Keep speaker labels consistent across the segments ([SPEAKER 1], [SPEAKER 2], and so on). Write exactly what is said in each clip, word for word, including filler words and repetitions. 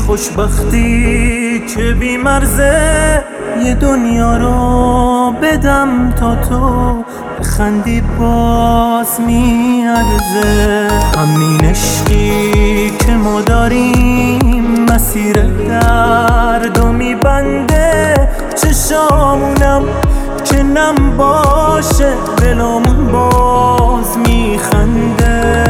[SPEAKER 1] خوشبختی که بی مرزه، یه دنیا رو بدم تا تو بخندی باز میارزه. همین عشقی که ما داریم مسیر درد و میبنده، چشامونم که نم باشه دلامون باز میخنده.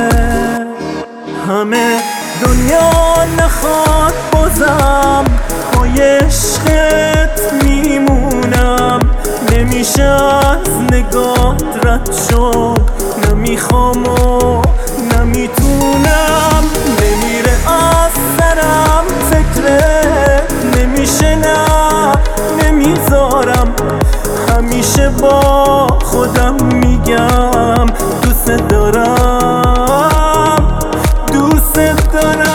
[SPEAKER 1] همه دنیا نخواد بازم پای عشقت میمونم، نمیشه از نگات رد شد، نمیخوام و نمیتونم، نمیره از سرم فکرت، نمیشه نه نمیذارم، همیشه با خودم میگم دوست دارم دوست دارم.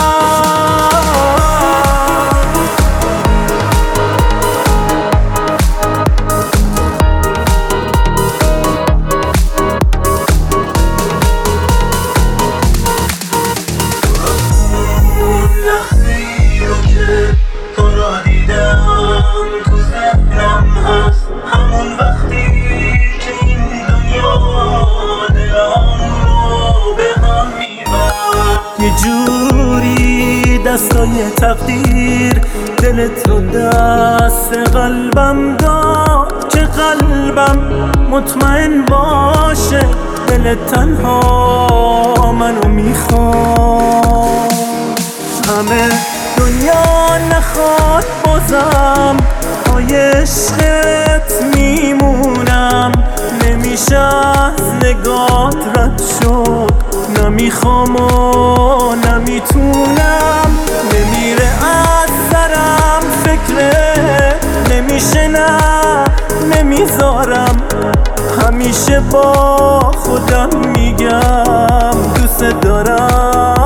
[SPEAKER 1] یه جوری دستای تقدیر دلت رو دست قلبم داد که قلبم مطمئن باشه دلت تنها منو میخواد. همه دنیا نخواد بازم پای عشقت میمونم، نمیشه از نگات رد شد، نمیخوام و نمیتونم، نمیره از سرم فکرت، نمیشه نه نمیذارم، همیشه با خودم میگم دوست دارم